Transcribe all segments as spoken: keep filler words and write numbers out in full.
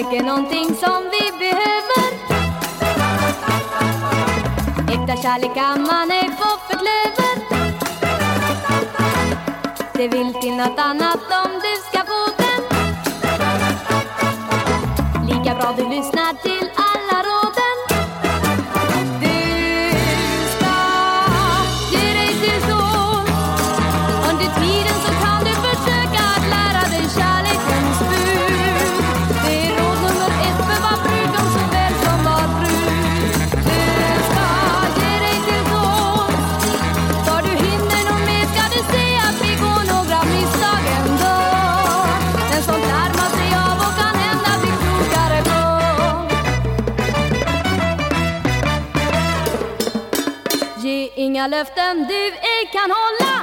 kärlek är någonting som vi behöver. Äkta kärlek kan man ej få förklöver. Det vill till något annat om du ska få den. Lika bra du lyssnar till alla råden. Du ska ge dig till son. Under tiden så kan du försöka att lära dig kärlekens bud. Det är råd nummer ett för var brudgum såväl som var brud. Du ska ge dig till son. För du hinner nog med ska du se att vi går några misstag ändå. Men sånt lär man sig av och kan hända bli klokare på. Ge inga löften du ej kan hålla.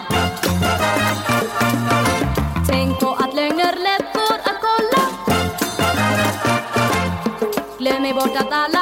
Tänk på att lögner lätt går att kolla. Glöm mig bort att alla